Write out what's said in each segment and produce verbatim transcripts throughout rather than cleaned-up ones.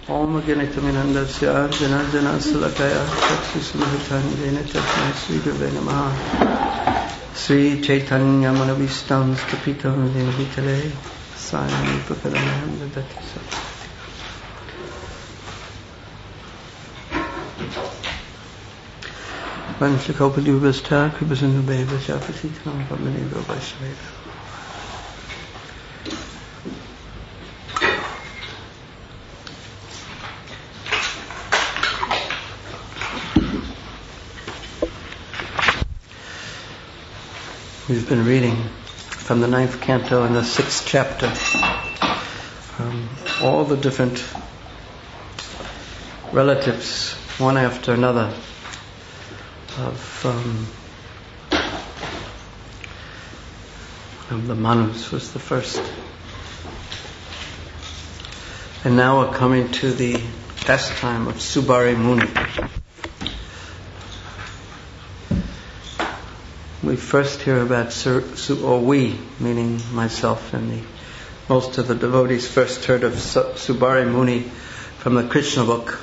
Om Ganitaminandasya Jana Jana Salakaya Taksismahitani Jena Tasmai Sri Gurve Namaha Sri Chaitanya Manavistam Stapitam Jena Vitale Sayam Pakadanam Dadati Sat. Vanshakopalubhastha Kripasinubheva Shapasitam Pamaneva Vaishnava. We've been reading from the ninth canto and the sixth chapter, um, all the different relatives, one after another, of, um, of the Manus was the first. And now we're coming to the pastime of Subari Muni. We first hear about, Sur, Su, or we, meaning myself and the, most of the devotees, first heard of Su, Subari Muni from the Krishna book.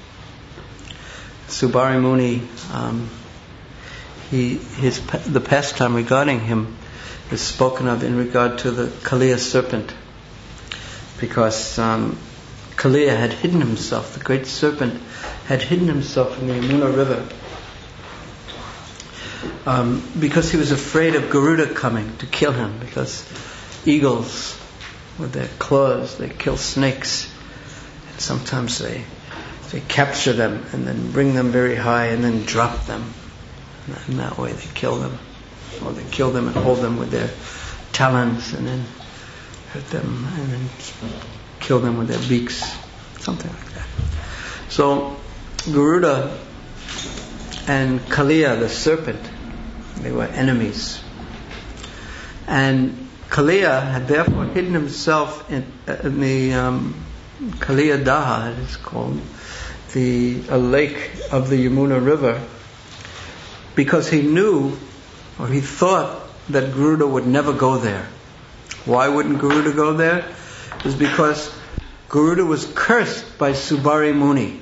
Subari Muni, um, he, his, the pastime regarding him is spoken of in regard to the Kaliya serpent, because um, Kaliya had hidden himself, the great serpent had hidden himself in the Yamuna river. Um, because he was afraid of Garuda coming to kill him, because eagles, with their claws, they kill snakes, and sometimes they they capture them and then bring them very high and then drop them, and that way they kill them, or they kill them and hold them with their talons and then hurt them and then kill them with their beaks, something like that. So Garuda and Kaliya, the serpent, they were enemies. And Kaliya had therefore hidden himself in, in the um, Kaliya Daha, it is called, the a lake of the Yamuna river, because he knew, or he thought, that Garuda would never go there. Why wouldn't Garuda go there? It was because Garuda was cursed by Subari Muni.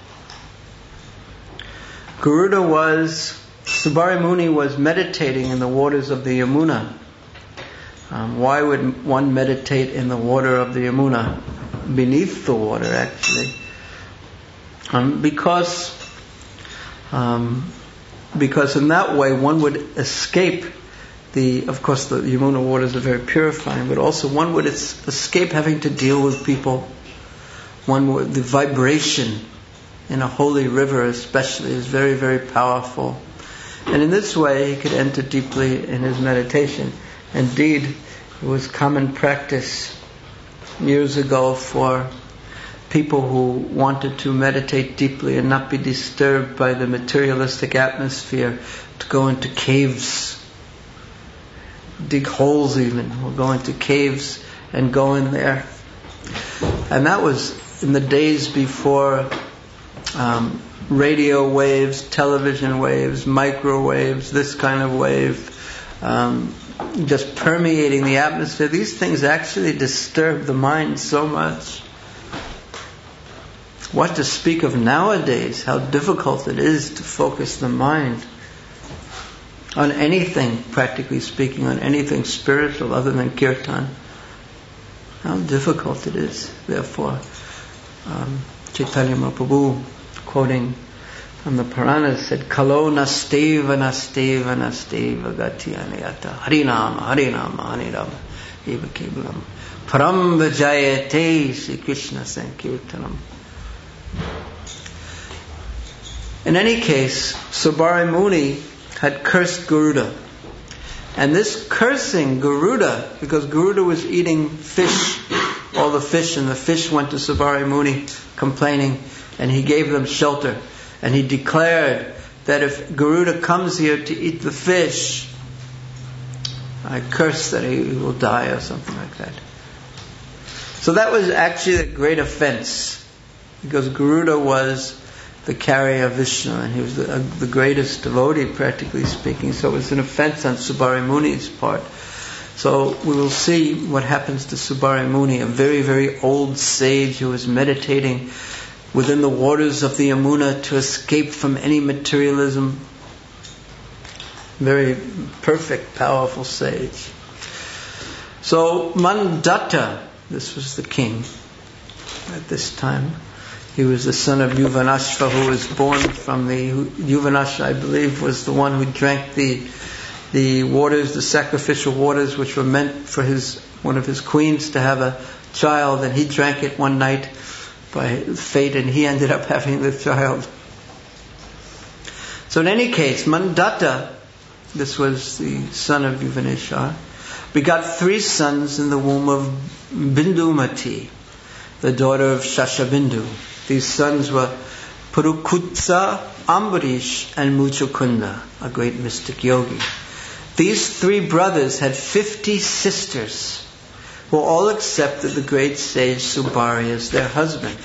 Garuda was Subari Muni was meditating in the waters of the Yamuna. Um, why would one meditate in the water of the Yamuna? Beneath the water, actually. Um, because, um, because in that way one would escape the, of course the Yamuna waters are very purifying, but also one would es- escape having to deal with people. One would, the vibration in a holy river especially is very, very powerful. And in this way he could enter deeply in his meditation. Indeed, it was common practice years ago for people who wanted to meditate deeply and not be disturbed by the materialistic atmosphere to go into caves, dig holes even, or go into caves and go in there. And that was in the days before um, radio waves, television waves, microwaves, this kind of wave, um, just permeating the atmosphere. These things actually disturb the mind so much. What to speak of nowadays, how difficult it is to focus the mind on anything, practically speaking, on anything spiritual other than kirtan. How difficult it is, therefore. Um, Chaitanya Mahaprabhu, quoting from the Puranas, said, Kalo nasteva nasteva nasteva gatyanayata harinama harinama harinama eva kevalam param vijayate Sri Krishna sankirtanam. In any case, Subari Muni had cursed Garuda. And this cursing Garuda, because Garuda was eating fish, all the fish, and the fish went to Subari Muni complaining, and he gave them shelter. And he declared that if Garuda comes here to eat the fish, I curse that he will die, or something like that. So that was actually a great offense, because Garuda was the carrier of Vishnu, and he was the, uh, the greatest devotee, practically speaking. So it was an offense on Subari Muni's part. So we will see what happens to Subari Muni, a very, very old sage who is meditating within the waters of the Yamuna to escape from any materialism. Very perfect, powerful sage. So Mandatta, this was the king at this time. He was the son of Yuvanashva, who was born from the... Yuvanashva, I believe, was the one who drank the the waters, the sacrificial waters, which were meant for his one of his queens to have a child, and he drank it one night by fate, and he ended up having the child. So in any case, Mandatta, this was the son of Yuvaneshwar, begot three sons in the womb of Bindumati, the daughter of Shashabindu. These sons were Purukutsa, Ambarish, and Muchukunda, a great mystic yogi. These three brothers had fifty sisters, who all accepted the great sage Subari as their husband.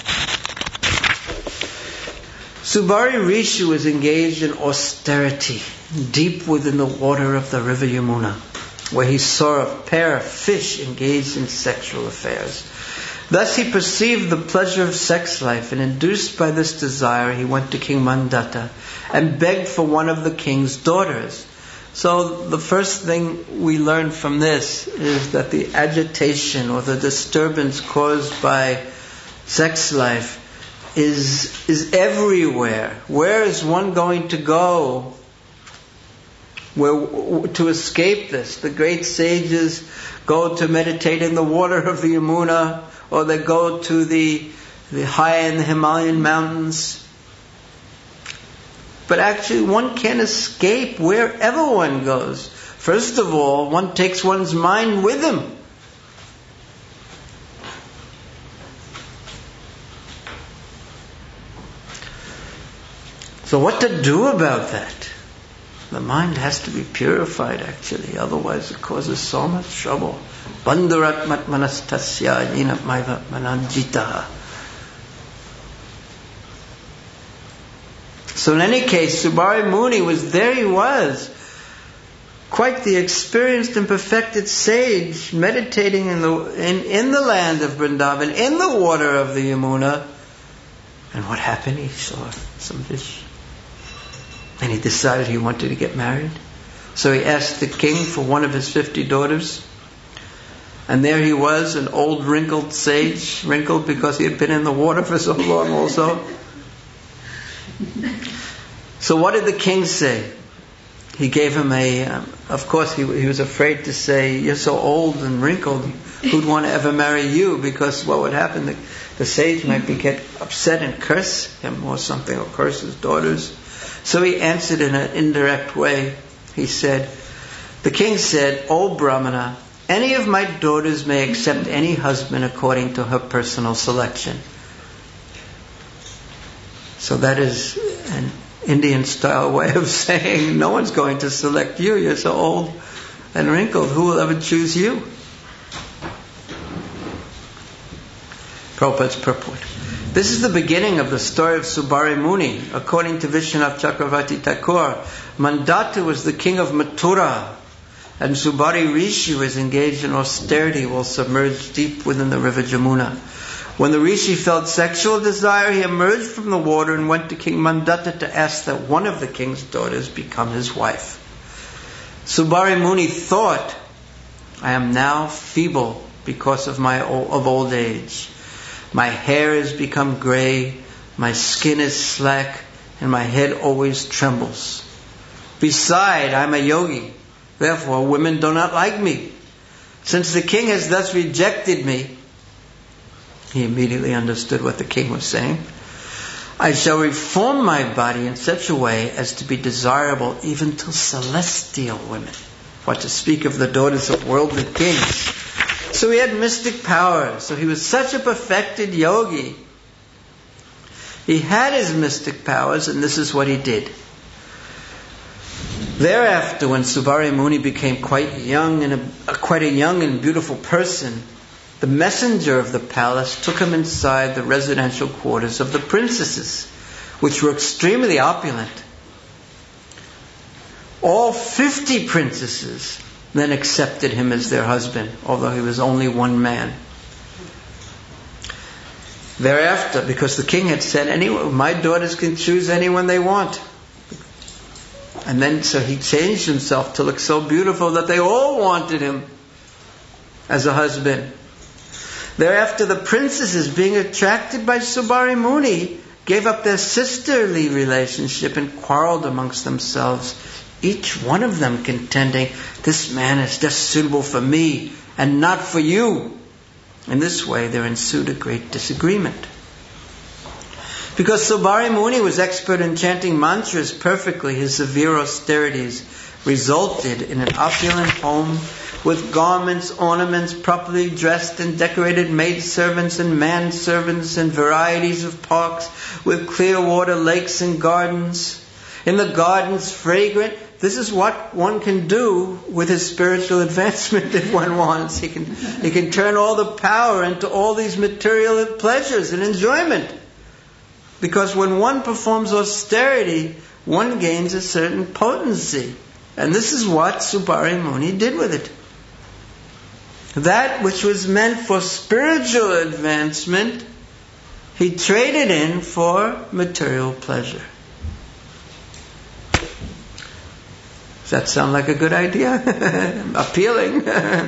Subari Rishi was engaged in austerity deep within the water of the river Yamuna, where he saw a pair of fish engaged in sexual affairs. Thus he perceived the pleasure of sex life, and induced by this desire, he went to King Mandatta and begged for one of the king's daughters. So the first thing we learn from this is that the agitation or the disturbance caused by sex life is is everywhere. Where is one going to go where to escape this? The great sages go to meditate in the water of the Yamuna, or they go to the the high in the Himalayan mountains. But actually one can't escape wherever one goes. First of all, one takes one's mind with him. So what to do about that? The mind has to be purified actually, otherwise it causes so much trouble. Bandhurat matmanastasya yinat maiva mananjitaha. So in any case, Subari Muni was, there he was, quite the experienced and perfected sage, meditating in the in, in the land of Vrindavan, in the water of the Yamuna. And what happened? He saw some fish. And he decided he wanted to get married. So he asked the king for one of his fifty daughters. And there he was, an old wrinkled sage, wrinkled because he had been in the water for so long also. So what did the king say? He gave him a, um, of course he, he was afraid to say, you're so old and wrinkled, who'd want to ever marry you? Because what would happen, the, the sage might be get upset and curse him or something, or curse his daughters. So he answered in an indirect way. He said, the king said, O Brahmana, any of my daughters may accept any husband according to her personal selection. So that is an Indian style way of saying, no one's going to select you. You're so old and wrinkled. Who will ever choose you? Prabhupada's purport. This is the beginning of the story of Subari Muni. According to Vishwanath Chakravarti Thakur, Mandatta was the king of Mathura, and Subari Rishi was engaged in austerity while submerged deep within the river Jamuna. When the Rishi felt sexual desire, he emerged from the water and went to King Mandatta to ask that one of the king's daughters become his wife. Subari Muni thought, I am now feeble because of my of old age. My hair has become grey, my skin is slack, and my head always trembles. Beside, I am a yogi. Therefore, women do not like me. Since the king has thus rejected me, he immediately understood what the king was saying. I shall reform my body in such a way as to be desirable even to celestial women. What to speak of the daughters of worldly kings. So he had mystic powers. So he was such a perfected yogi. He had his mystic powers, and this is what he did. Thereafter, when Subari Muni became quite young and a, quite a young and beautiful person, the messenger of the palace took him inside the residential quarters of the princesses, which were extremely opulent. All fifty princesses then accepted him as their husband, although he was only one man. Thereafter, because the king had said, anyone, my daughters can choose anyone they want. And then so he changed himself to look so beautiful that they all wanted him as a husband. Thereafter, the princesses, being attracted by Subari Muni, gave up their sisterly relationship and quarreled amongst themselves, each one of them contending, this man is just suitable for me and not for you. In this way, there ensued a great disagreement. Because Subari Muni was expert in chanting mantras perfectly, his severe austerities resulted in an opulent home with garments, ornaments, properly dressed and decorated maidservants and manservants and varieties of parks with clear water, lakes and gardens. In the gardens, fragrant. This is what one can do with his spiritual advancement if one wants. He can, he can turn all the power into all these material pleasures and enjoyment. Because when one performs austerity, one gains a certain potency. And this is what Subari Muni did with it. That which was meant for spiritual advancement, he traded in for material pleasure. Does that sound like a good idea? Appealing.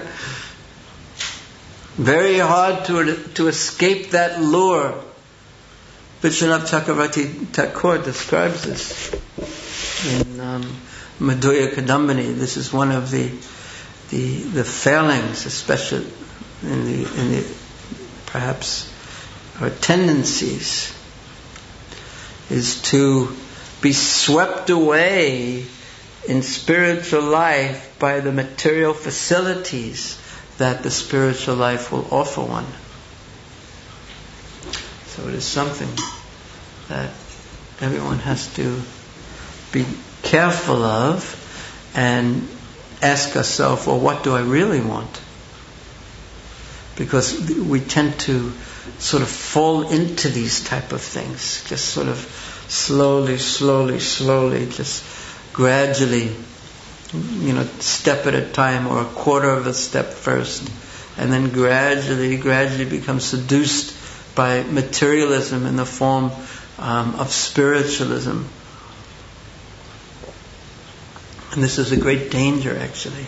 Very hard to, to escape that lure. Vishwanath Chakravarti Thakur describes this in um, Madhurya Kadambini. This is one of the the, the failings, especially in the in the perhaps or tendencies, is to be swept away in spiritual life by the material facilities that the spiritual life will offer one. So it is something that everyone has to be careful of and ask ourselves, well, what do I really want? Because we tend to sort of fall into these type of things, just sort of slowly, slowly, slowly, just gradually, you know, step at a time or a quarter of a step first, and then gradually, gradually become seduced by materialism in the form um, of spiritualism. And this is a great danger, actually.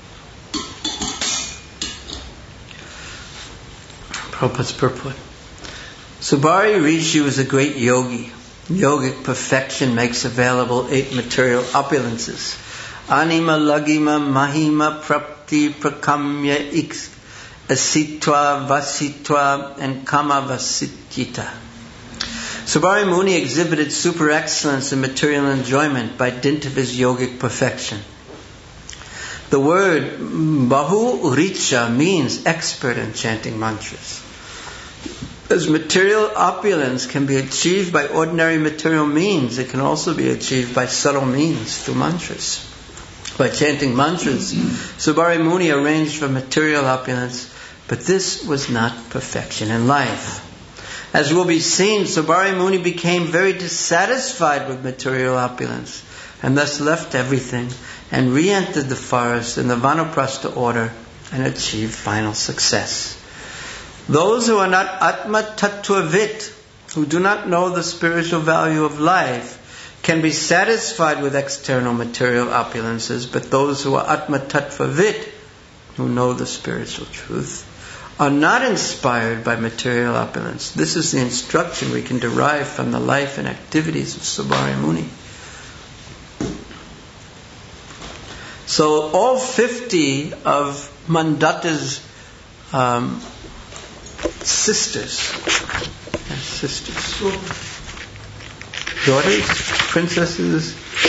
Prabhupada's purport. Subari Rishi was a great yogi. Yogic perfection makes available eight material opulences. Anima, Lagima, Mahima, Prapti, Prakamya, Iks, Asitva, Vasitva, and Kama Vasitita. Subari Muni exhibited super excellence in material enjoyment by dint of his yogic perfection. The word Bahu Richa means expert in chanting mantras. As material opulence can be achieved by ordinary material means, it can also be achieved by subtle means through mantras. By chanting mantras, Subari Muni arranged for material opulence, but this was not perfection in life. As will be seen, Subari Muni became very dissatisfied with material opulence, and thus left everything and re-entered the forest in the Vanaprastha order and achieved final success. Those who are not Atma Tattvavit, who do not know the spiritual value of life, can be satisfied with external material opulences, but those who are Atma Tattvavit, who know the spiritual truth, are not inspired by material opulence. This is the instruction we can derive from the life and activities of Subari Muni. So all fifty of Mandata's um, sisters, sisters, daughters, princesses,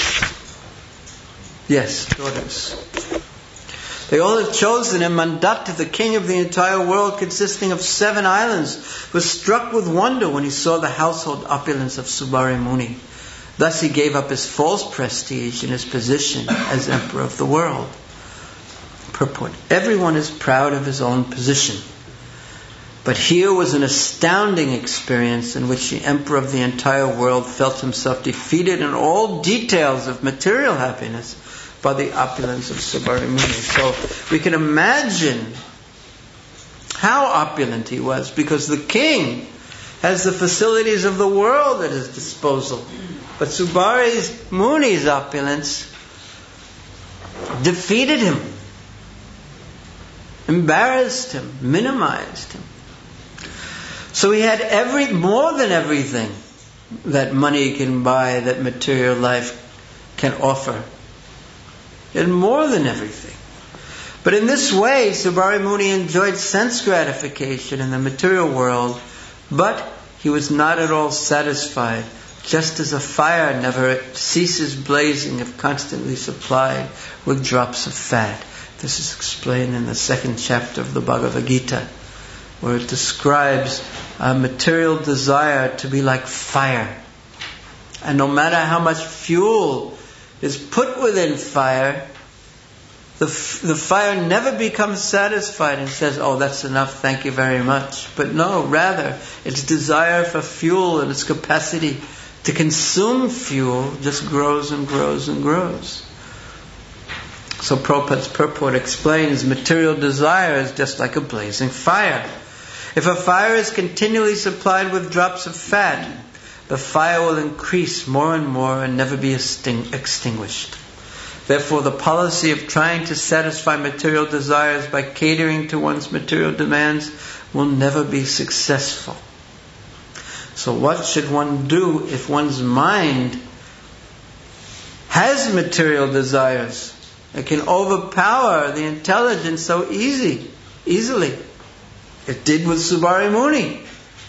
yes, daughters. They all had chosen him. Mandata, the king of the entire world, consisting of seven islands, was struck with wonder when he saw the household opulence of Subari Muni. Thus he gave up his false prestige and his position as emperor of the world. Purport. Everyone is proud of his own position. But here was an astounding experience in which the emperor of the entire world felt himself defeated in all details of material happiness by the opulence of Subbarimuni. So we can imagine how opulent he was, because the king has the facilities of the world at his disposal. But Subari Muni's opulence defeated him, embarrassed him, minimized him. So he had every, more than everything that money can buy, that material life can offer. He had more than everything. But in this way, Subari Muni enjoyed sense gratification in the material world, but he was not at all satisfied, just as a fire never ceases blazing if constantly supplied with drops of fat. This is explained in the second chapter of the Bhagavad Gita, where it describes a material desire to be like fire. And no matter how much fuel is put within fire, the, f- the fire never becomes satisfied and says, oh, that's enough, thank you very much. But no, rather, its desire for fuel and its capacity to consume fuel just grows and grows and grows. So Prabhupada's purport explains, material desire is just like a blazing fire. If a fire is continually supplied with drops of fat, the fire will increase more and more and never be exting- extinguished. Therefore, the policy of trying to satisfy material desires by catering to one's material demands will never be successful. So what should one do if one's mind has material desires? It can overpower the intelligence so easy, easily. It did with Subari Muni.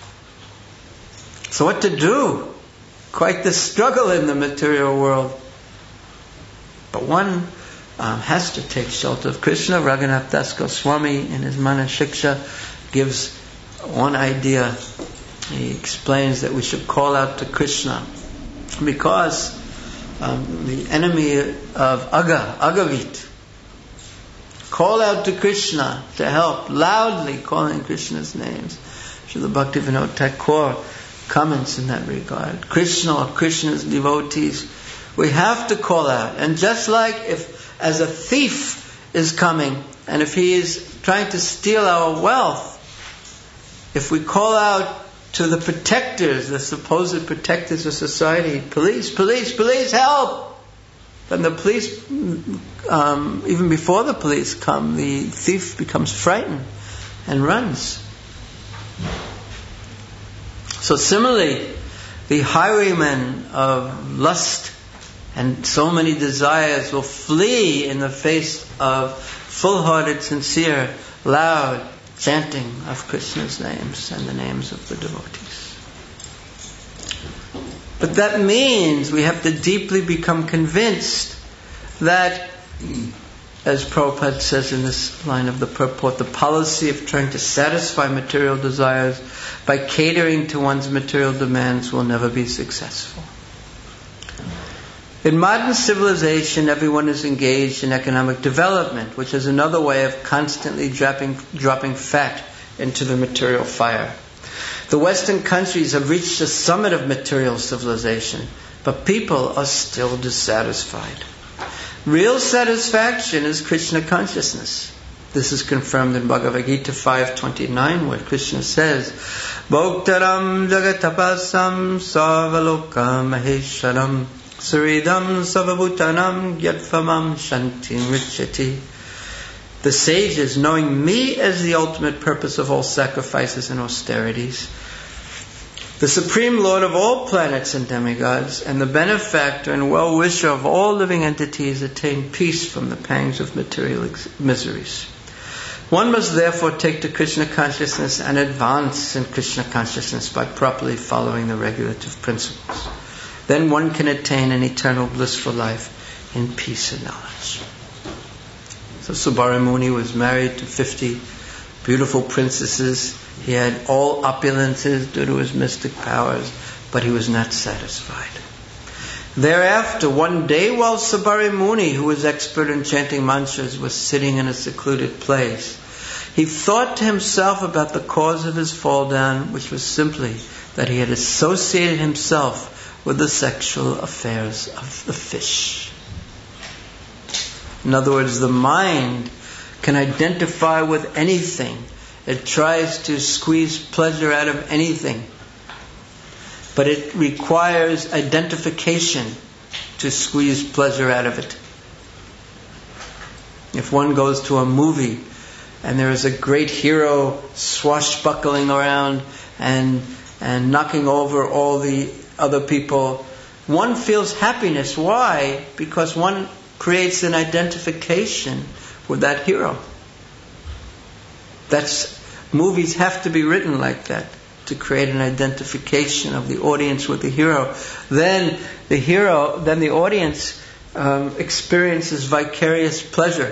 So what to do? Quite the struggle in the material world. But one um, has to take shelter of Krishna. Raghunath Das Goswami in his Manashiksha gives one idea. He explains that we should call out to Krishna because um, the enemy of Aga, Agavit, call out to Krishna to help, loudly calling Krishna's names. Srila Bhaktivinoda Thakur comments in that regard. Krishna or Krishna's devotees, we have to call out. And just like if, as a thief is coming, and if he is trying to steal our wealth, if we call out to the protectors, the supposed protectors of society, police, police, police, help! Then the police, um, even before the police come, the thief becomes frightened and runs. So similarly, the highwaymen of lust and so many desires will flee in the face of full-hearted, sincere, loud chanting of Krishna's names and the names of the devotees. But that means we have to deeply become convinced that, as Prabhupada says in this line of the purport, the policy of trying to satisfy material desires by catering to one's material demands will never be successful. In modern civilization, everyone is engaged in economic development, which is another way of constantly dropping, dropping fat into the material fire. The Western countries have reached the summit of material civilization, but people are still dissatisfied. Real satisfaction is Krishna consciousness. This is confirmed in Bhagavad Gita five twenty-nine, where Krishna says, Bhoktaram jagatapasam sarvaloka mahesharam suridam savabhutanam yatfamam shantim richati. The sages, knowing me as the ultimate purpose of all sacrifices and austerities, the Supreme Lord of all planets and demigods, and the benefactor and well-wisher of all living entities, attain peace from the pangs of material ex- miseries. One must therefore take to Krishna consciousness and advance in Krishna consciousness by properly following the regulative principles. Then one can attain an eternal blissful life in peace and knowledge. So Subari Muni was married to fifty beautiful princesses. He had all opulences due to his mystic powers, but he was not satisfied. Thereafter, one day while Subari Muni, who was expert in chanting mantras, was sitting in a secluded place, he thought to himself about the cause of his fall down, which was simply that he had associated himself with the sexual affairs of the fish. In other words, the mind can identify with anything. It tries to squeeze pleasure out of anything. But it requires identification to squeeze pleasure out of it. If one goes to a movie and there is a great hero swashbuckling around and and knocking over all the other people, one feels happiness. Why? Because one creates an identification with that hero. That's movies have to be written like that to create an identification of the audience with the hero. Then the hero, then the audience um, experiences vicarious pleasure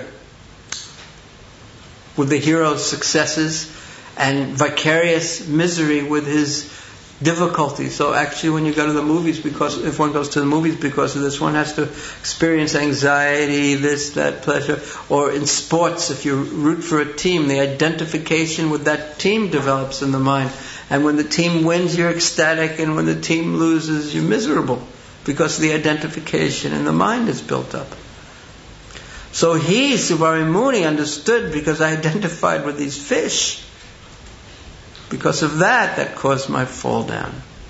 with the hero's successes and vicarious misery with his difficulties. So actually when you go to the movies, because if one goes to the movies because of this, one has to experience anxiety, this, that, pleasure. Or in sports, if you root for a team, the identification with that team develops in the mind. And when the team wins, you're ecstatic, and when the team loses, you're miserable, because the identification in the mind is built up. So he, Subari Muni, understood, because I identified with these fish. Because of that, that caused my fall down.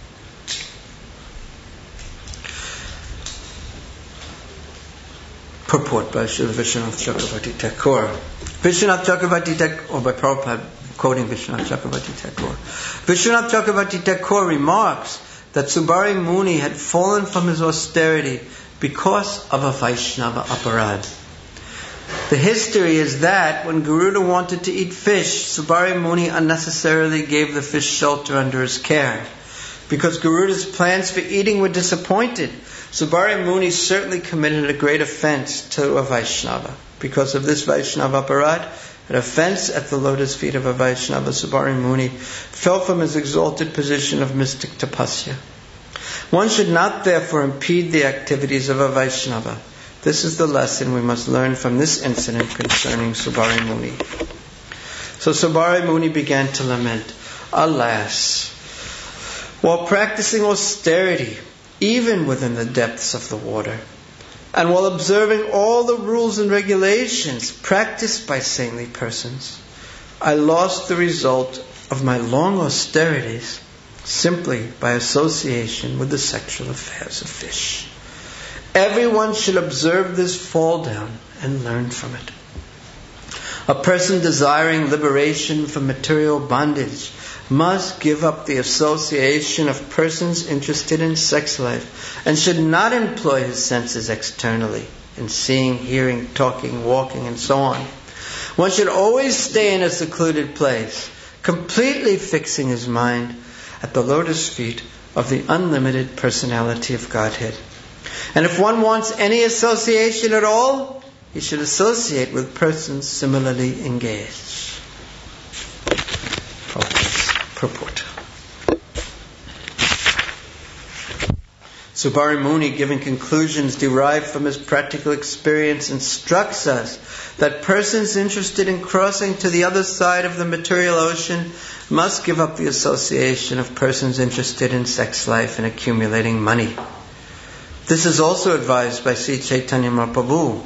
Purport by Srila Vishwanath Chakravarti Thakur. Vishwanath Chakravarti Thakur, or by Prabhupada quoting Vishwanath Chakravarti Thakur. Vishwanath Chakravarti Thakur remarks that Subari Muni had fallen from his austerity because of a Vaishnava aparad. The history is that when Garuda wanted to eat fish, Subari Muni unnecessarily gave the fish shelter under his care. Because Garuda's plans for eating were disappointed, Subari Muni certainly committed a great offense to a Vaishnava. Because of this Vaishnava aparad, an offense at the lotus feet of a Vaishnava, Subari Muni fell from his exalted position of mystic tapasya. One should not therefore impede the activities of a Vaishnava. This is the lesson we must learn from this incident concerning Subari Muni. So Subari Muni began to lament, alas, while practicing austerity, even within the depths of the water, and while observing all the rules and regulations practiced by saintly persons, I lost the result of my long austerities simply by association with the sexual affairs of fish. Everyone should observe this fall down and learn from it. A person desiring liberation from material bondage must give up the association of persons interested in sex life and should not employ his senses externally in seeing, hearing, talking, walking, and so on. One should always stay in a secluded place, completely fixing his mind at the lotus feet of the unlimited personality of Godhead. And if one wants any association at all, he should associate with persons similarly engaged. Purport. Subari Muni, giving conclusions derived from his practical experience, instructs us that persons interested in crossing to the other side of the material ocean must give up the association of persons interested in sex life and accumulating money. This is also advised by Sri Chaitanya Mahaprabhu.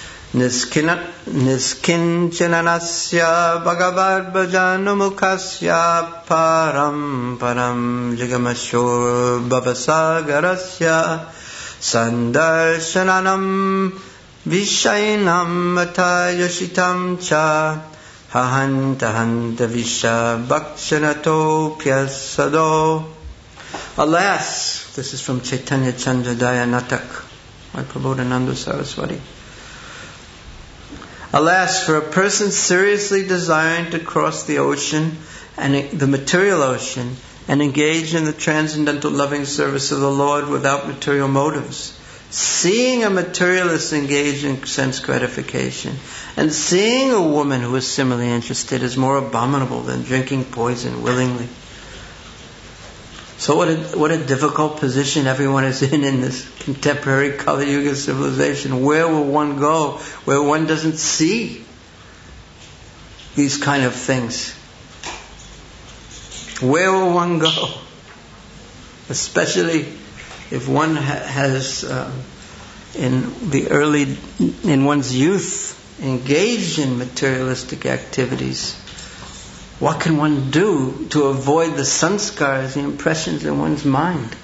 Niskinchananasya bhagavad bhajanumukasya param param jigamashur bhavasagarasya sandarshananam vishainam matayashitam cha hahantahanta visha bhakshanato pyasado. Alas, this is from Chaitanya Chandradaya Natak by Prabodhananda Saraswati. Alas, for a person seriously desiring to cross the ocean, and the material ocean, and engage in the transcendental loving service of the Lord without material motives, seeing a materialist engaged in sense gratification, and seeing a woman who is similarly interested is more abominable than drinking poison willingly. So what a, what a difficult position everyone is in in this contemporary Kali Yuga civilization. Where will one go where one doesn't see these kind of things? Where will one go? Especially if one ha- has uh, in the early, in one's youth, engaged in materialistic activities, what can one do to avoid the sanskars, the impressions in one's mind?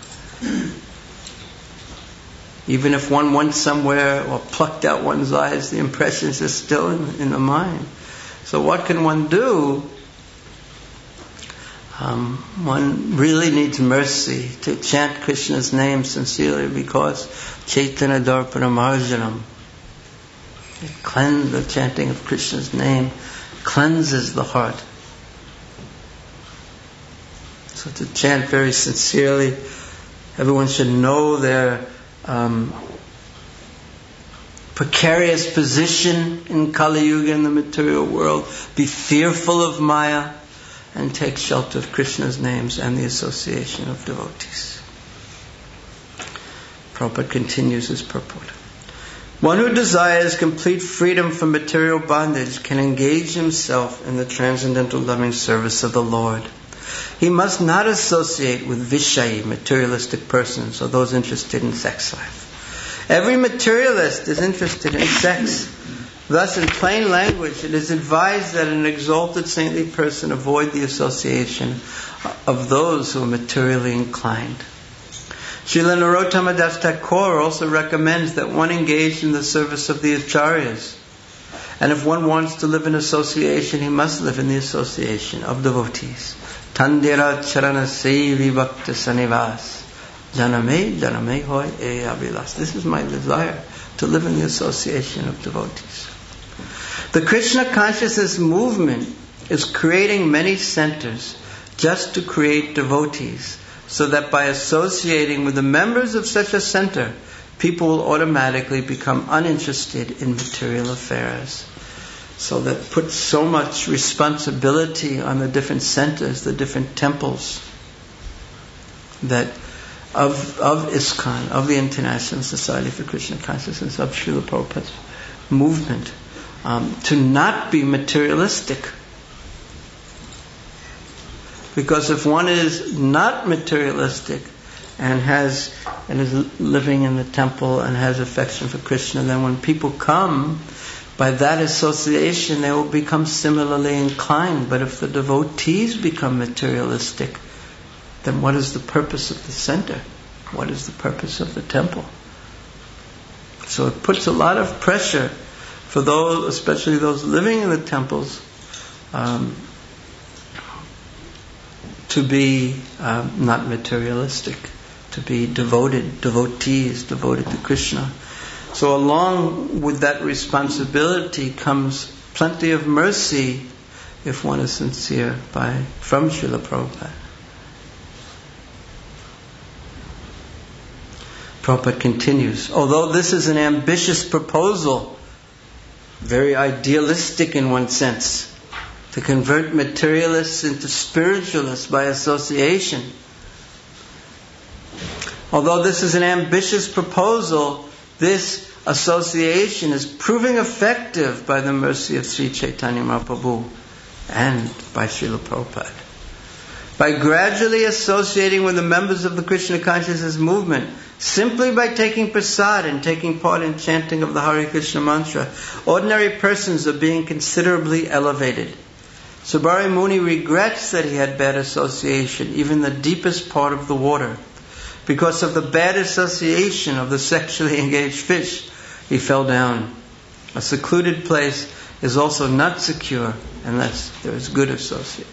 Even if one went somewhere or plucked out one's eyes, the impressions are still in, in the mind. So what can one do? Um, one really needs mercy to chant Krishna's name sincerely, because Chaitanya Darpana Marjanam, it cleanses, the chanting of Krishna's name cleanses the heart. So to chant very sincerely, everyone should know their um, precarious position in Kali Yuga, in the material world, be fearful of Maya, and take shelter of Krishna's names and the association of devotees. Prabhupada continues his purport. One who desires complete freedom from material bondage can engage himself in the transcendental loving service of the Lord. He must not associate with Vishayi, materialistic persons, or those interested in sex life. Every materialist is interested in sex. Thus, in plain language, it is advised that an exalted saintly person avoid the association of those who are materially inclined. Srila Narottama Das Thakur also recommends that one engage in the service of the acharyas. And if one wants to live in association, he must live in the association of devotees. Tandira charana sevi bhakta sanivas. Janame janame hoy e avilas. This is my desire, to live in the association of devotees. The Krishna consciousness movement is creating many centers just to create devotees, so that by associating with the members of such a center, people will automatically become uninterested in material affairs. So that puts so much responsibility on the different centers, the different temples that of of ISKCON, of the International Society for Krishna Consciousness, of Srila Prabhupada's movement, um, to not be materialistic. Because if one is not materialistic and has and is living in the temple and has affection for Krishna, then when people come, by that association they will become similarly inclined. But if the devotees become materialistic, then what is the purpose of the center? What is the purpose of the temple? So it puts a lot of pressure for those, especially those living in the temples, um, to be um, not materialistic, to be devoted, devotees, devoted to Krishna. So along with that responsibility comes plenty of mercy if one is sincere by from Srila Prabhupada. Prabhupada continues, although this is an ambitious proposal, very idealistic in one sense, to convert materialists into spiritualists by association. Although this is an ambitious proposal, this association is proving effective by the mercy of Sri Chaitanya Mahaprabhu and by Srila Prabhupada. By gradually associating with the members of the Krishna consciousness movement, simply by taking prasad and taking part in chanting of the Hare Krishna mantra, ordinary persons are being considerably elevated. Subari Muni regrets that he had bad association, even the deepest part of the water. Because of the bad association of the sexually engaged fish, he fell down. A secluded place is also not secure unless there is good association.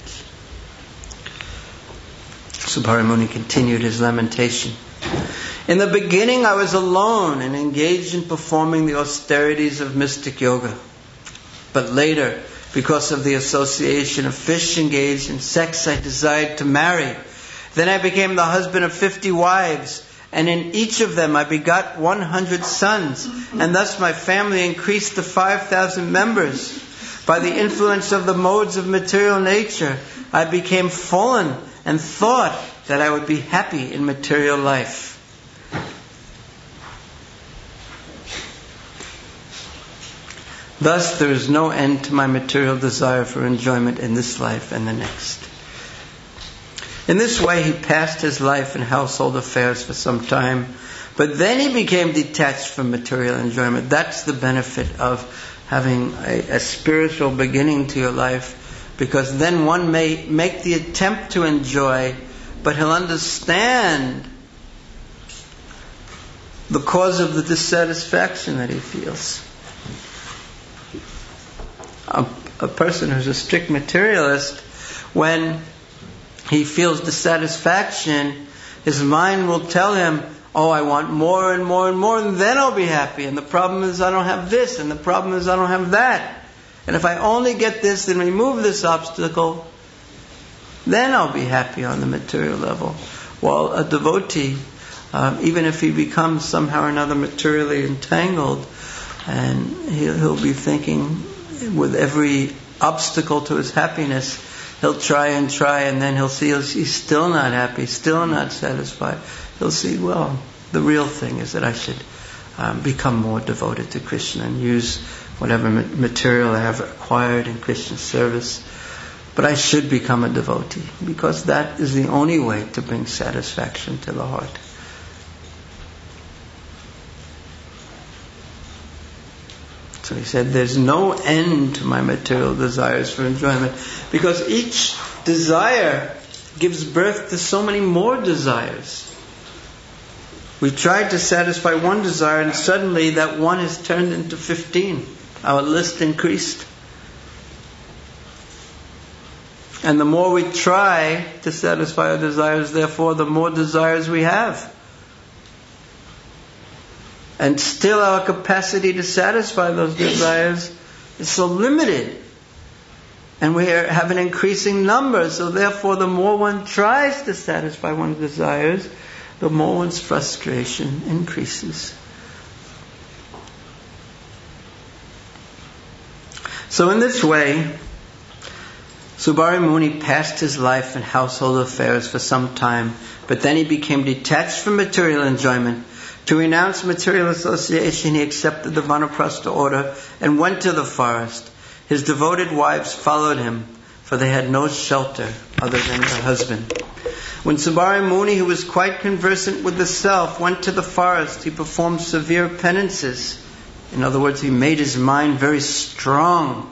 Subari Muni continued his lamentation. In the beginning I was alone and engaged in performing the austerities of mystic yoga. But later, because of the association of fish engaged in sex, I desired to marry. Then I became the husband of fifty wives, and in each of them I begot one hundred sons, and thus my family increased to five thousand members. By the influence of the modes of material nature, I became fallen and thought that I would be happy in material life. Thus, there is no end to my material desire for enjoyment in this life and the next. In this way, he passed his life in household affairs for some time, But then he became detached from material enjoyment. That's the benefit of having a, a spiritual beginning to your life, because then one may make the attempt to enjoy, but he'll understand the cause of the dissatisfaction that he feels. A, a person who's a strict materialist, when he feels dissatisfaction, his mind will tell him, oh, I want more and more and more, and then I'll be happy. And the problem is I don't have this, and the problem is I don't have that. And if I only get this and remove this obstacle, then I'll be happy on the material level. While a devotee, um, even if he becomes somehow or another materially entangled, and he'll, he'll be thinking with every obstacle to his happiness, he'll try and try, and then he'll see he's still not happy, still not satisfied. He'll see, well, the real thing is that I should um, become more devoted to Krishna and use whatever material I have acquired in Krishna's service. But I should become a devotee, because that is the only way to bring satisfaction to the heart. So he said, there's no end to my material desires for enjoyment, because each desire gives birth to so many more desires. We tried to satisfy one desire, and suddenly that one has turned into fifteen. Our list increased. And the more we try to satisfy our desires, therefore the more desires we have. And still our capacity to satisfy those desires is so limited. And we have an increasing number, so therefore the more one tries to satisfy one's desires, the more one's frustration increases. So in this way, Subari Muni passed his life in household affairs for some time, but then he became detached from material enjoyment. To renounce material association, he accepted the Vanaprastha order and went to the forest. His devoted wives followed him, for they had no shelter other than their husband. When Subari Muni, who was quite conversant with the self, went to the forest, he performed severe penances. In other words, he made his mind very strong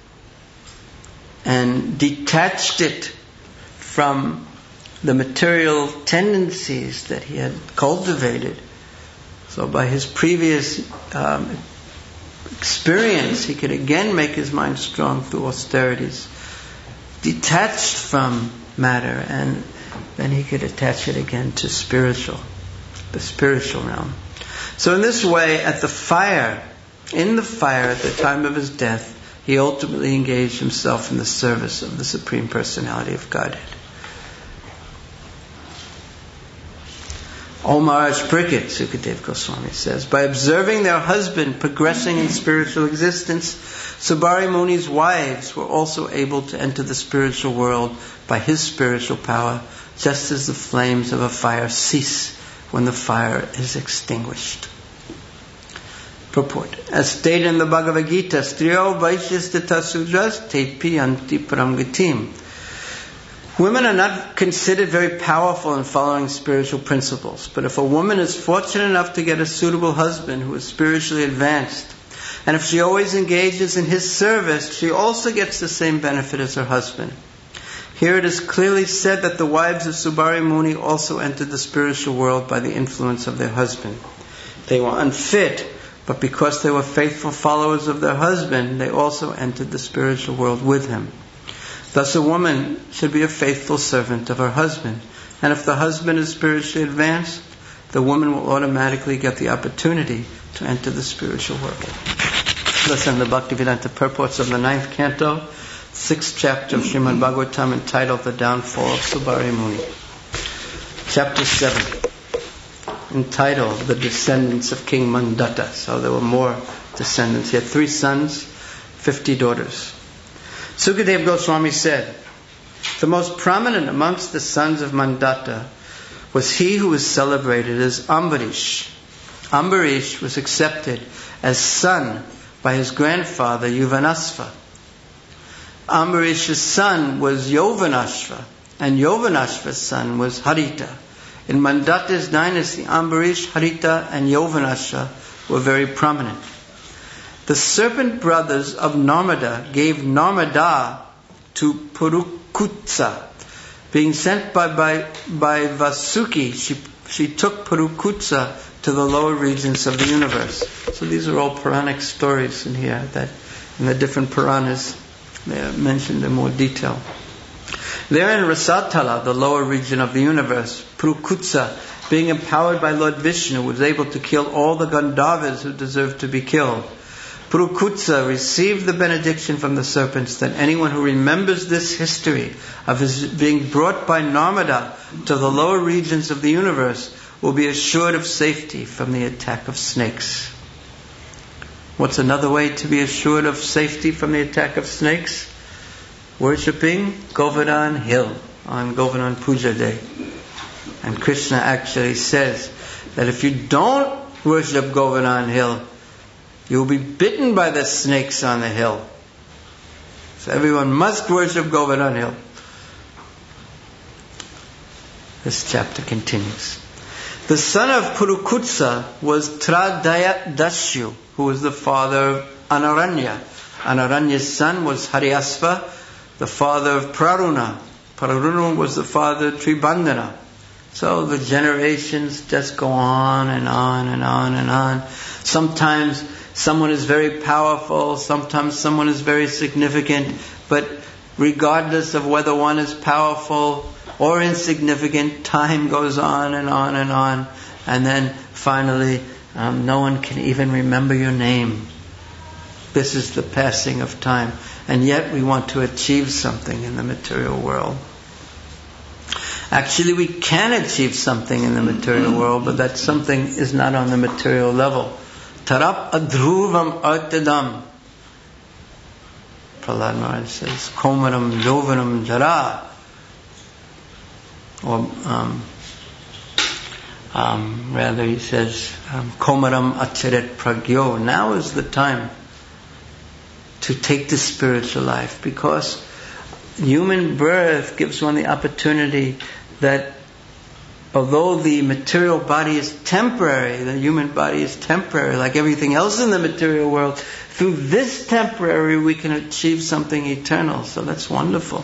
and detached it from the material tendencies that he had cultivated. So by his previous um, experience, he could again make his mind strong through austerities, detached from matter, and then he could attach it again to spiritual, the spiritual realm. So in this way, at the fire, in the fire at the time of his death, he ultimately engaged himself in the service of the Supreme Personality of Godhead. O Maharaj Parikshit, Sukadeva Goswami says, by observing their husband progressing in spiritual existence, Subari Muni's wives were also able to enter the spiritual world by his spiritual power, just as the flames of a fire cease when the fire is extinguished. Purport. As stated in the Bhagavad Gita, Striyo Vaishyastita Sudras Tepi Anti Paramgatim. Women are not considered very powerful in following spiritual principles, but if a woman is fortunate enough to get a suitable husband who is spiritually advanced, and if she always engages in his service, she also gets the same benefit as her husband. Here it is clearly said that the wives of Subari Muni also entered the spiritual world by the influence of their husband. They were unfit, but because they were faithful followers of their husband, they also entered the spiritual world with him. Thus a woman should be a faithful servant of her husband. And if the husband is spiritually advanced, the woman will automatically get the opportunity to enter the spiritual world. Listen to the Bhaktivedanta purports of the ninth canto, sixth chapter of Srimad Bhagavatam, entitled The Downfall of Subari Muni. Chapter seven, entitled The Descendants of King Mandatta. So there were more descendants. He had three sons, fifty daughters. Sukadeva Goswami said, the most prominent amongst the sons of Mandatta was he who was celebrated as Ambarish. Ambarish was accepted as son by his grandfather Yuvanashva. Ambarish's son was Yovanashva, and Yovanashva's son was Harita. In Mandata's dynasty, Ambarish, Harita, and Yovanasha were very prominent. The serpent brothers of Narmada gave Narmada to Purukutsa. Being sent by, by, by Vasuki, she, she took Purukutsa to the lower regions of the universe. So these are all Puranic stories in here that in the different Puranas they are mentioned in more detail. There in Rasatala, the lower region of the universe, Purukutsa, being empowered by Lord Vishnu, was able to kill all the Gandharvas who deserved to be killed. Purukutsa received the benediction from the serpents that anyone who remembers this history of his being brought by Narmada to the lower regions of the universe will be assured of safety from the attack of snakes. What's another way to be assured of safety from the attack of snakes? Worshipping Govardhan Hill on Govardhan Puja Day. And Krishna actually says that if you don't worship Govardhan Hill, you'll be bitten by the snakes on the hill. So everyone must worship Govardhan Hill. This chapter continues. The son of Purukutsa was Tradayadashu, who was the father of Anaranya. Anaranya's son was Haryasva, the father of Praruna. Praruna was the father of Tribandana. So the generations just go on and on and on and on. Sometimes someone is very powerful, sometimes someone is very significant, but regardless of whether one is powerful or insignificant, time goes on and on and on, and then finally um, no one can even remember your name. This is the passing of time, and yet we want to achieve something in the material world. Actually, we can achieve something in the material world, but that something is not on the material level. Tarap adhruvam artadam. Prahlad Maharaj says, Komaram yovanam jara. Or um, um, rather he says, um, Komaram acharet pragyo. Now is the time to take the spiritual life, because human birth gives one the opportunity that although the material body is temporary, the human body is temporary, like everything else in the material world, through this temporary we can achieve something eternal. So that's wonderful.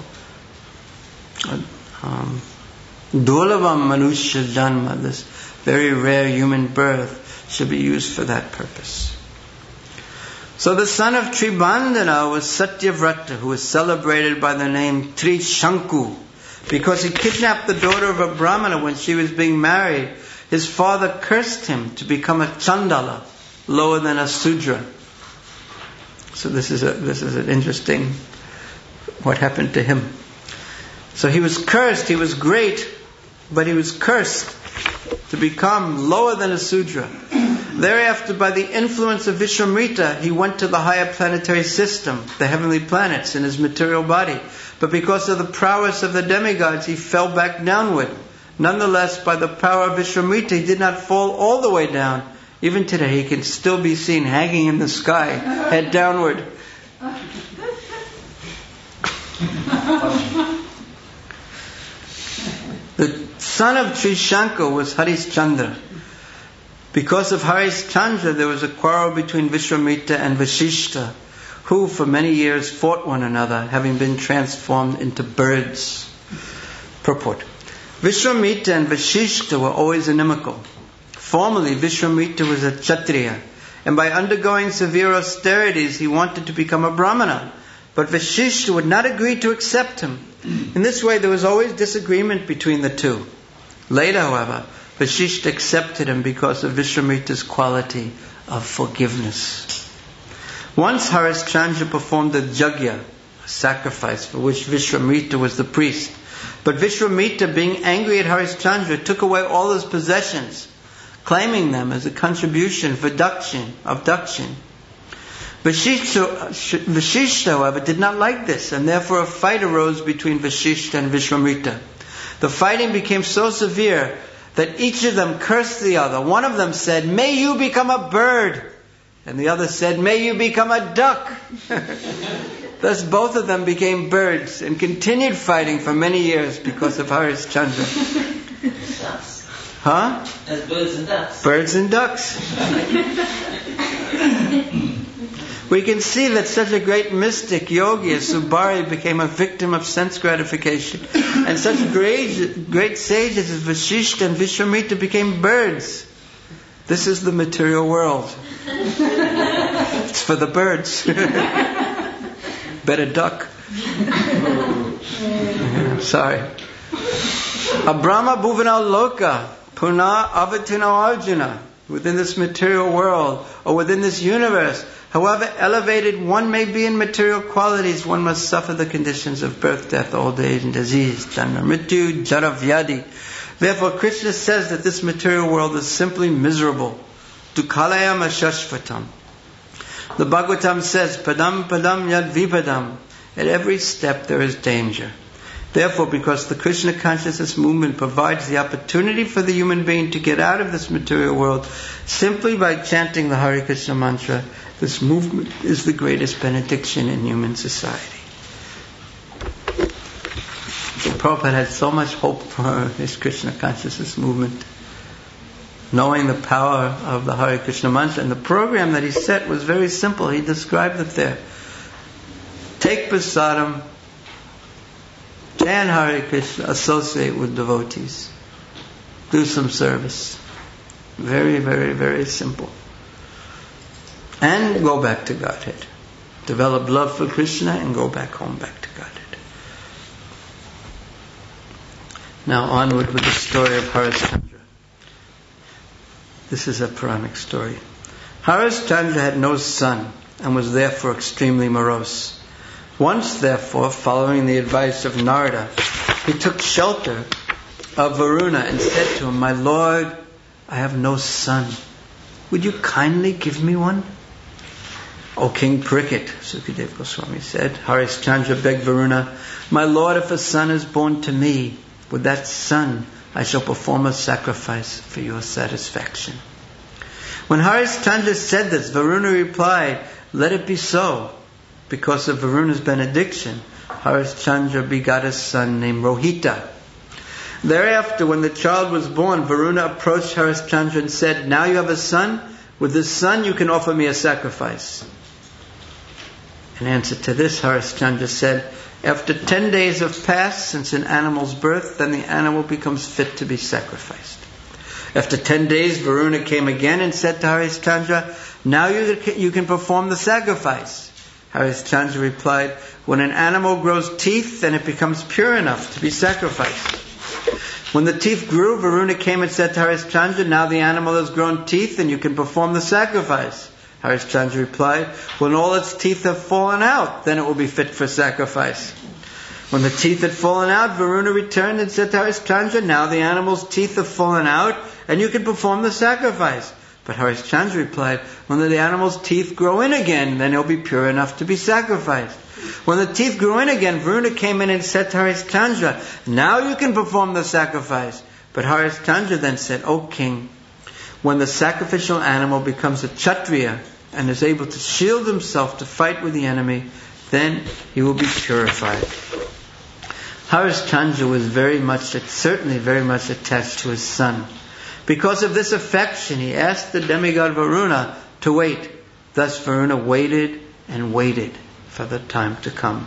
Um, Dulavam Manushya Janma, this very rare human birth, should be used for that purpose. So the son of Tribandana was Satyavrata, who was celebrated by the name Trishanku, because he kidnapped the daughter of a Brahmana when she was being married. His father cursed him to become a Chandala, lower than a Sudra. So this is a this is an interesting what happened to him. So he was cursed, he was great, but he was cursed to become lower than a Sudra. Thereafter, by the influence of Vishwamrita, he went to the higher planetary system, the heavenly planets, in his material body. But because of the prowess of the demigods, he fell back downward. Nonetheless, by the power of Vishwamrita, he did not fall all the way down. Even today, he can still be seen hanging in the sky, head downward. The son of Trishanka was Harishchandra. Because of Harishchandra, there was a quarrel between Vishwamrita and Vashishta, who for many years fought one another, having been transformed into birds. Purport. Vishwamrita and Vashishta were always inimical. Formerly, Vishwamrita was a Kshatriya, and by undergoing severe austerities, he wanted to become a Brahmana. But Vashishta would not agree to accept him. In this way, there was always disagreement between the two. Later, however, Vashishta accepted him because of Vishwamrita's quality of forgiveness. Once Harishchandra performed a jagya, a sacrifice for which Vishwamrita was the priest. But Vishwamrita, being angry at Harishchandra, took away all his possessions, claiming them as a contribution for Dakshin, of Dakshin. Vashishta, Vashishta, however, did not like this, and therefore a fight arose between Vashishta and Vishwamrita. The fighting became so severe that each of them cursed the other. One of them said, "May you become a bird." And the other said, "May you become a duck." Thus both of them became birds and continued fighting for many years because of Harishchandra. Huh? As birds and ducks. Birds and ducks. We can see that such a great mystic, yogi as Subari, became a victim of sense gratification. And such great, great sages as Vashishta and Vishwamitra became birds. This is the material world. It's for the birds. Better duck. Sorry. Abrahma Bhuvanal Loka, Puna Avatino Arjuna. Within this material world, or within this universe, however elevated one may be in material qualities, one must suffer the conditions of birth, death, old age, and disease. Janma Mrityu Jara Vyadi. Therefore, Krishna says that this material world is simply miserable. Dukhalayam ashashvatam. The Bhagavatam says, Padam Padam Yad Vipadam. At every step there is danger. Therefore, because the Krishna consciousness movement provides the opportunity for the human being to get out of this material world simply by chanting the Hare Krishna mantra, this movement is the greatest benediction in human society. So Prabhupada had so much hope for his Krishna consciousness movement, knowing the power of the Hare Krishna mantra. And the program that he set was very simple. He described it there. Take prasadam, chant Hare Krishna, associate with devotees, do some service. Very, very, very simple. And go back to Godhead. Develop love for Krishna and go back home, back to Godhead. Now onward with the story of Harishchandra. This is a Puranic story. Harishchandra had no son and was therefore extremely morose. Once, therefore, following the advice of Narada, he took shelter of Varuna and said to him, My Lord, I have no son. Would you kindly give me one? O King Parikshit, Sukadeva Goswami said, Harishchandra begged Varuna, My Lord, if a son is born to me, with that son I shall perform a sacrifice for your satisfaction. When Harishchandra said this, Varuna replied, Let it be so. Because of Varuna's benediction, Harishchandra begot a son named Rohita. Thereafter, when the child was born, Varuna approached Harishchandra and said, Now you have a son. With this son you can offer me a sacrifice. In answer to this, Harishchandra said, After ten days have passed since an animal's birth, then the animal becomes fit to be sacrificed. After ten days, Varuna came again and said to Harishchandra, Now you can, you can perform the sacrifice. Harishchandra replied, When an animal grows teeth, then it becomes pure enough to be sacrificed. When the teeth grew, Varuna came and said to Harishchandra, Now the animal has grown teeth and you can perform the sacrifice. Harishchandra replied, When all its teeth have fallen out, then it will be fit for sacrifice. When the teeth had fallen out, Varuna returned and said to Harishchandra, Now the animal's teeth have fallen out and you can perform the sacrifice. But Harishchandra replied, When the animal's teeth grow in again, then it'll be pure enough to be sacrificed. When the teeth grew in again, Varuna came in and said to Harishchandra, Now you can perform the sacrifice. But Harishchandra then said, O king, when the sacrificial animal becomes a Kshatriya and is able to shield himself to fight with the enemy, then he will be purified. Harishchandra was very much, certainly very much attached to his son. Because of this affection, he asked the demigod Varuna to wait. Thus Varuna waited and waited for the time to come.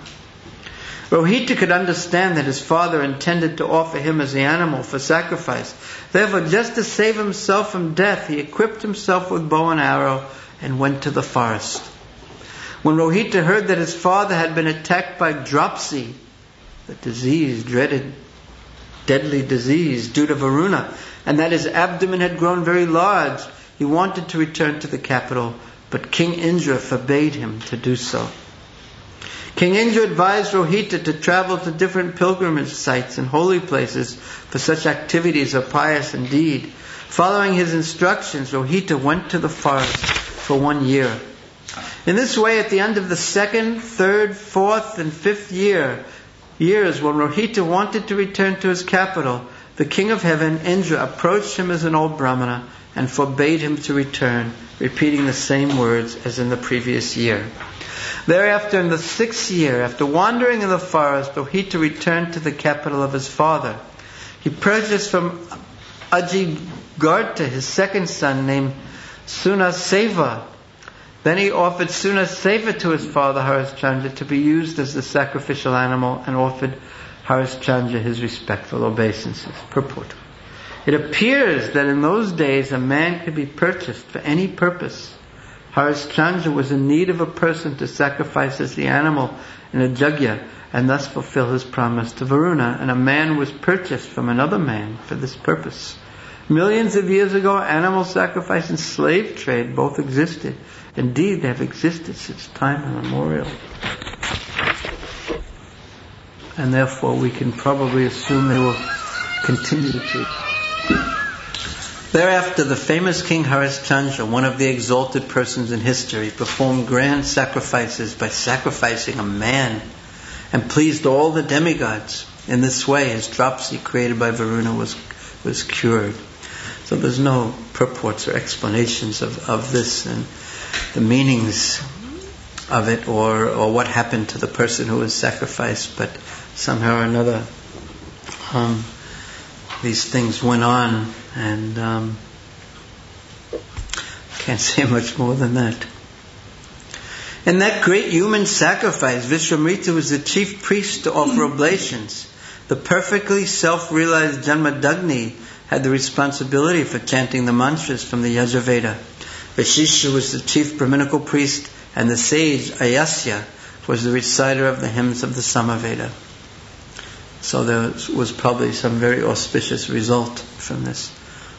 Rohita could understand that his father intended to offer him as the animal for sacrifice. Therefore, just to save himself from death, he equipped himself with bow and arrow and went to the forest. When Rohita heard that his father had been attacked by dropsy, the disease, dreaded, deadly disease due to Varuna, and that his abdomen had grown very large, he wanted to return to the capital, but King Indra forbade him to do so. King Indra advised Rohita to travel to different pilgrimage sites and holy places for such activities of pious indeed. Following his instructions, Rohita went to the forest for one year. In this way, at the end of the second, third, fourth, and fifth year, years when Rohita wanted to return to his capital, the king of heaven, Indra, approached him as an old brahmana and forbade him to return, repeating the same words as in the previous year. Thereafter, in the sixth year, after wandering in the forest, Rohita returned to the capital of his father. He purchased from Ajigartha, his second son, named Sunaseva. Then he offered Sunaseva to his father Harishchandra to be used as the sacrificial animal, and offered Harishchandra his respectful obeisances. Purport. It appears that in those days a man could be purchased for any purpose. Harishchandra was in need of a person to sacrifice as the animal in a yajna, and thus fulfill his promise to Varuna, and a man was purchased from another man for this purpose. Millions of years ago, animal sacrifice and slave trade both existed. Indeed, they have existed since time immemorial. And therefore we can probably assume they will continue to. Thereafter, the famous King Harishchandra, one of the exalted persons in history, performed grand sacrifices by sacrificing a man, and pleased all the demigods. In this way, his dropsy created by Varuna was was cured. So there's no purports or explanations of, of this and the meanings of it, or or what happened to the person who was sacrificed, but somehow or another um, these things went on, and um, can't say much more than that. In that great human sacrifice, Vishwamitra was the chief priest to offer oblations. The perfectly self-realized Janmadagni had the responsibility for chanting the mantras from the Yajurveda. Vashishtha was the chief Brahminical priest, and the sage Ayasya was the reciter of the hymns of the Samaveda. So there was probably some very auspicious result from this.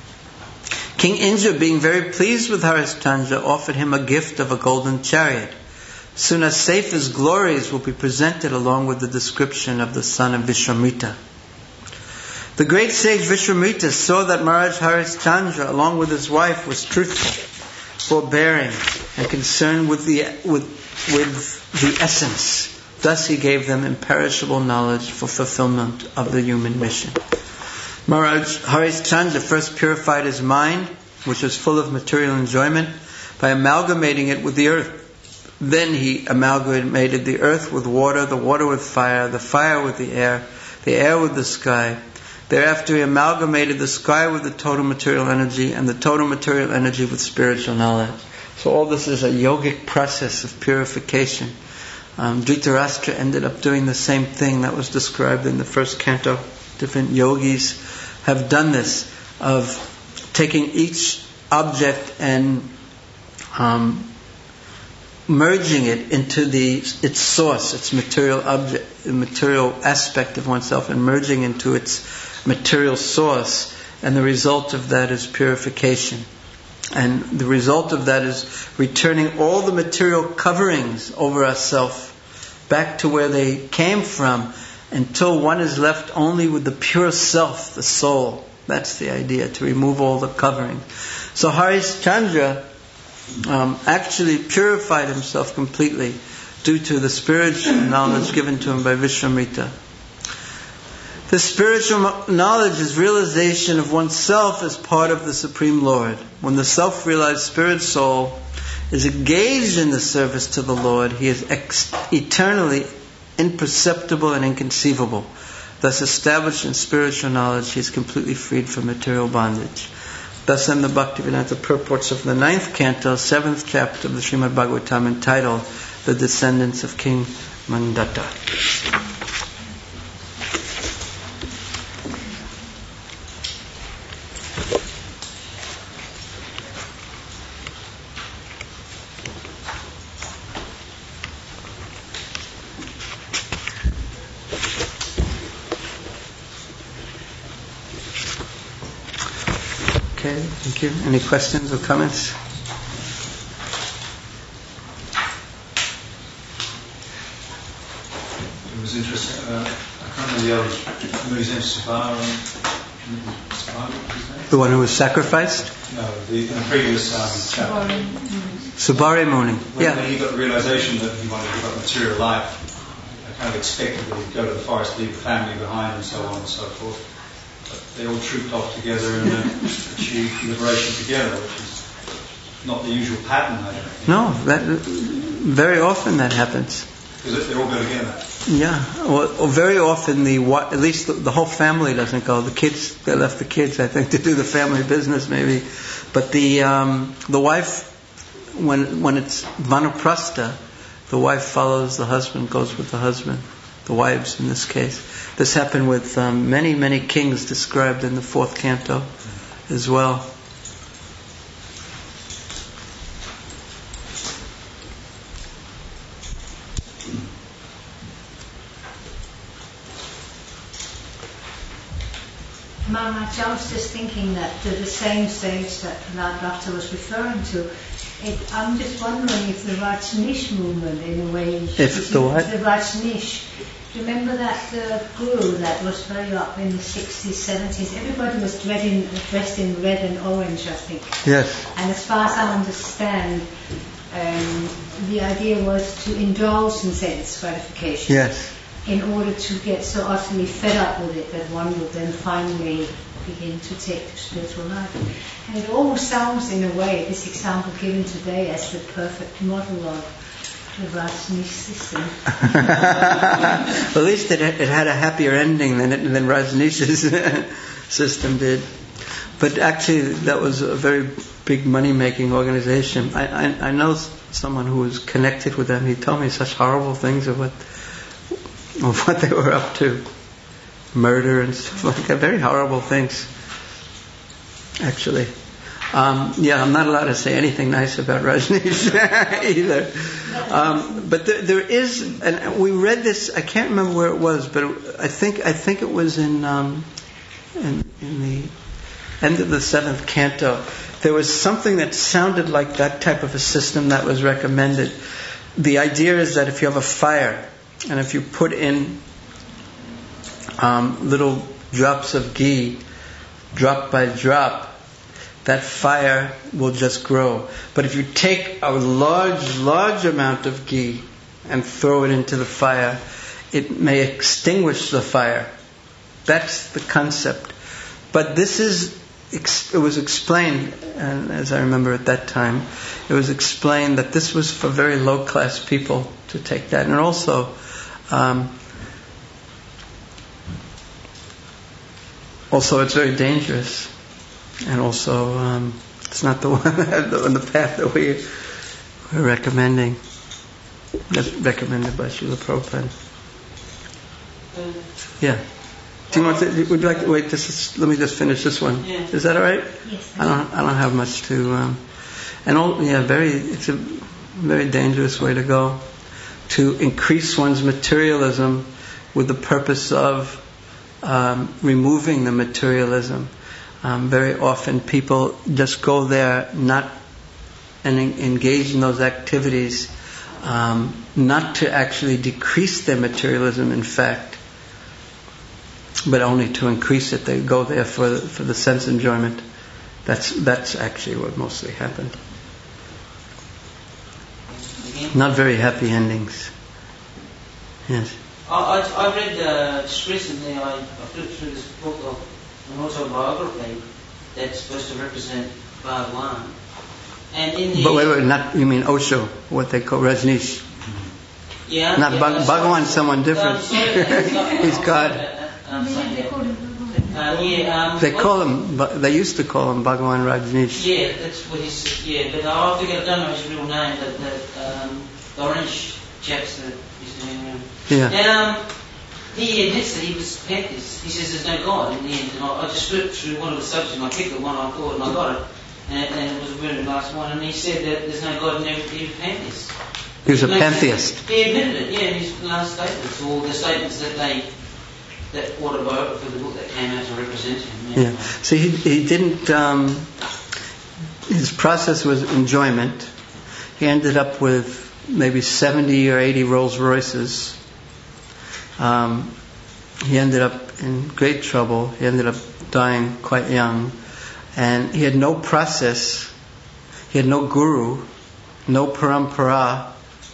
King Indra, being very pleased with Harishchandra, offered him a gift of a golden chariot. Sunasefa's glories will be presented along with the description of the son of Vishwamitra. The great sage Vishwamitra saw that Maharaj Harishchandra, along with his wife, was truthful, forbearing, and concerned with the with with the essence. Thus he gave them imperishable knowledge for fulfillment of the human mission. Maharaj Harishchandra first purified his mind, which was full of material enjoyment, by amalgamating it with the earth. Then he amalgamated the earth with water, the water with fire, the fire with the air, the air with the sky. Thereafter he amalgamated the sky with the total material energy, and the total material energy with spiritual knowledge. So all this is a yogic process of purification. Um, Dhritarashtra ended up doing the same thing that was described in the first canto. Different yogis have done this, of taking each object and um, merging it into the its source, its material object, the material aspect of oneself, and merging into its material source, and the result of that is purification. And the result of that is returning all the material coverings over ourself back to where they came from, until one is left only with the pure self, the soul. That's the idea, to remove all the covering. So Harishchandra um, actually purified himself completely due to the spiritual knowledge given to him by Vishwamitra. The spiritual knowledge is realization of oneself as part of the Supreme Lord. When the self-realized spirit soul is engaged in the service to the Lord, he is ex- eternally imperceptible and inconceivable. Thus, established in spiritual knowledge, he is completely freed from material bondage. Thus, in the Bhaktivedanta purports of the ninth canto, seventh chapter of the Srimad Bhagavatam, entitled "The Descendants of King Mandatta." Okay, thank you. Any questions or comments? It was interesting. Uh, I can't remember the other. His name Sabari. The one who was sacrificed? No, the, in the previous um, chapter. Subari Muni. When, yeah. when he got the realization that he wanted to give up material life, I kind of expected that he'd go to the forest, leave the family behind, and so on and so forth. But they all trooped off together and uh, achieved liberation together, which is not the usual pattern, I don't think. No, that, very often that happens. because they all go together. Yeah, well, well, very often the at least the, the whole family doesn't go. The kids, they left the kids, I think, to do the family business maybe. But the um, the wife, when when it's vanaprastha, the wife follows the husband, goes with the husband. The wives in this case. This happened with um, many many kings described in the fourth canto as well. Maharaj, I was just thinking that to the same stage that Prahlad Bhatta was referring to, it, I'm just wondering if the Rajneesh movement, in a way, if the what? The Rajneesh. Remember that uh, guru that was very up in the sixties, seventies? Everybody was dreading, dressed in red and orange, I think. Yes. And as far as I understand, um, the idea was to indulge in sense gratification. Yes. In order to get so utterly fed up with it that one would then finally begin to take to spiritual life. And it almost sounds, in a way, this example given today as the perfect model of the Rajneesh system. At least it, it had a happier ending than, it, than Rajneesh's system did. But actually, that was a very big money-making organization. I, I, I know someone who was connected with them. He told me such horrible things of what of what they were up to. Murder and stuff like that. Very horrible things, actually. Um, yeah, I'm not allowed to say anything nice about Rajneesh either. Um, but there, there is, and we read this, I can't remember where it was, but it, I think I think it was in, um, in, in the end of the seventh canto. There was something that sounded like that type of a system that was recommended. The idea is that if you have a fire, and if you put in um, little drops of ghee, drop by drop, that fire will just grow. But if you take a large, large amount of ghee and throw it into the fire, it may extinguish the fire. That's the concept. But this is, it was explained, and as I remember at that time, it was explained that this was for very low-class people to take that. And also, Um, also, it's very dangerous, and also um, it's not the one on the path that we we're recommending. That's recommended by Srila Prabhupada. Yeah. Do you want to? Would you like to wait? This is, let me just finish this one. Yeah. Is that all right? Yes. I don't. I don't have much to. Um, and all. Yeah. Very. It's a very dangerous way to go. To increase one's materialism with the purpose of um, removing the materialism. Um, very often people just go there not and en- engage in those activities um, not to actually decrease their materialism, in fact, but only to increase it. They go there for the, for the sense enjoyment. That's that's actually what mostly happened. Not very happy endings. Yes. I, I, I read uh, just recently, I, I flipped through this book of an autobiography that's supposed to represent Bhagwan. And in the But wait, wait, not, you mean Osho, what they call Rajneesh. Yeah. Not yeah, Bhag- Bhagwan's someone different. Um, He's God. I'm sorry, They call him um, yeah, um, They call him, they used to call him Bhagwan Rajneesh. Yeah, that's what he's. Yeah, but I forget. I don't know his real name. But the, um, the orange chaps that used to hang around. Yeah. And um, he admits that he was pantheist. He says there's no God in the end. And I, I just flipped through one of the subjects and I picked the one I thought and I got it. And, and it was the very last one. And he said that there's no God in every, every pantheist. He was a Makes pantheist. It, he admitted it. Yeah, in his last statements, all the statements that they. That autobiography, the book that came out to represent him. Yeah. Yeah. See, he, he didn't. Um, his process was enjoyment. He ended up with maybe seventy or eighty Rolls Royces. Um, he ended up in great trouble. He ended up dying quite young, and he had no process. He had no guru, no parampara.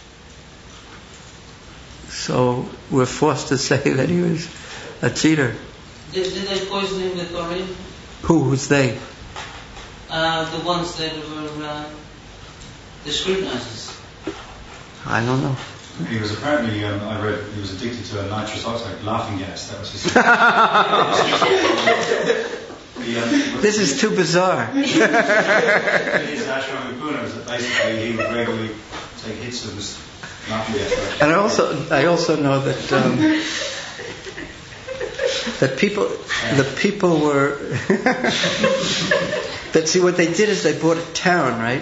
So we're forced to say that he was a cheater. Did, did they poison him with chlorine? Who? Who's they? Uh, the ones that were uh, the scrutinizers. I don't know. He was apparently, um, I read, he was addicted to a nitrous oxide laughing gas. That was his. he, um, This is too bizarre. His ashram in Pune was that basically he would regularly take hits of this laughing gas. And I also, I also know that um, that people, the people were that see what they did is they bought a town, right?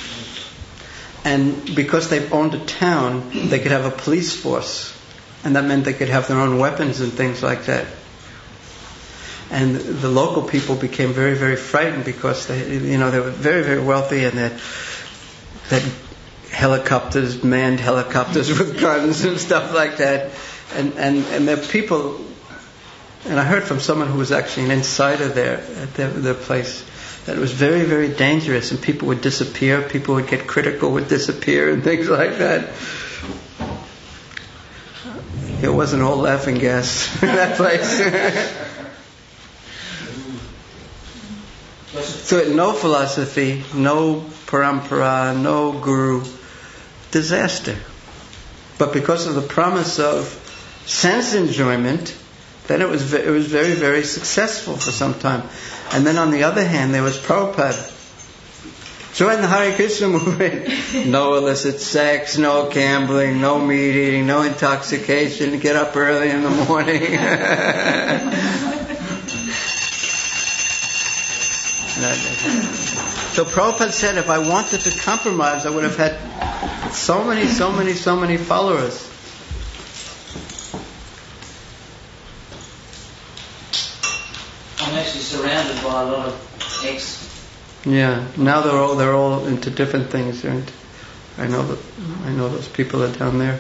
And because they owned a town, they could have a police force, and that meant they could have their own weapons and things like that. And the local people became very, very frightened because they, you know, they were very, very wealthy, and they had helicopters, manned helicopters with guns and stuff like that. And and and their people. And I heard from someone who was actually an insider there at their, their place that it was very, very dangerous, and people would disappear, people would get critical, would disappear, and things like that. It wasn't all laughing gas in that place. So no philosophy, no parampara, no guru, disaster. But because of the promise of sense enjoyment, then it was it was very, very successful for some time. And then on the other hand, there was Prabhupada. Join the Hare Krishna movement. No illicit sex, no gambling, no meat eating, no intoxication, get up early in the morning. So Prabhupada said, if I wanted to compromise, I would have had so many, so many, so many followers. I'm actually surrounded by a lot of ex. Yeah, now they're all they're all into different things. They're into, I know that I know those people are down there,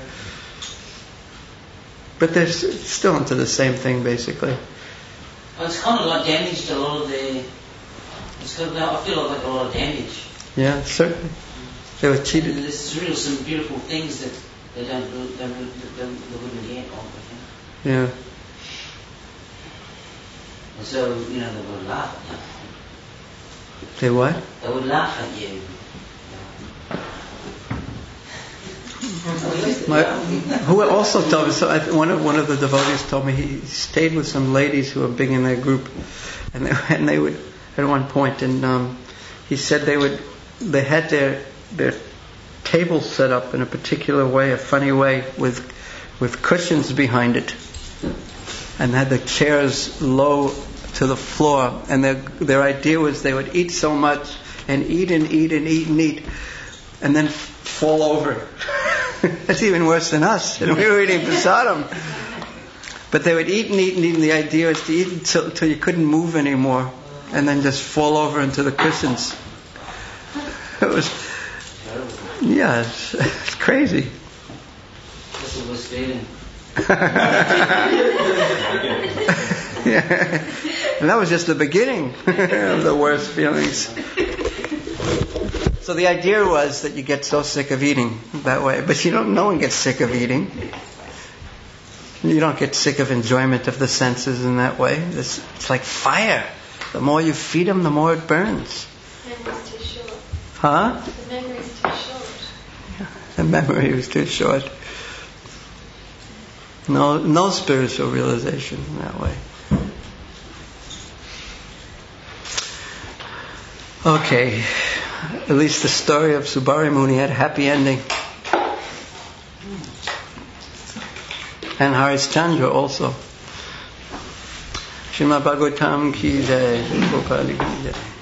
but they're s- still into the same thing basically. Well, it's kind of like damaged a lot of their. It's kind of, I feel like a lot of damage. Yeah, certainly. They were cheated. There's really some beautiful things that they don't they don't they don't they wouldn't get on. Yeah. And so you know they would laugh at you. They what? They would laugh at you. My, who also told me, so I, one of one of the devotees told me he stayed with some ladies who were big in their group, and they, and they would at one point, and um, he said they would they had their their tables set up in a particular way, a funny way, with with cushions behind it, and had the chairs low to the floor, and their their idea was they would eat so much and eat and eat and eat and eat, and then fall over. That's even worse than us, and we were eating prasadam. But they would eat and eat and eat, and the idea was to eat until, until you couldn't move anymore, and then just fall over into the cushions. It was, yeah, it's, it's crazy. That's the worst feeling. Yeah. And that was just the beginning of the worst feelings. So the idea was that you get so sick of eating that way, but you don't. No one gets sick of eating. You don't get sick of enjoyment of the senses in that way. It's, it's like fire. The more you feed them, the more it burns. The memory's too short. Huh? The memory's too short. Yeah, the memory was too short. No, no spiritual realization in that way. Okay, at least the story of Subari Muni had a happy ending. And Haris Chandra also. Srimad Bhagavatam ki jai, Gopali ki jai.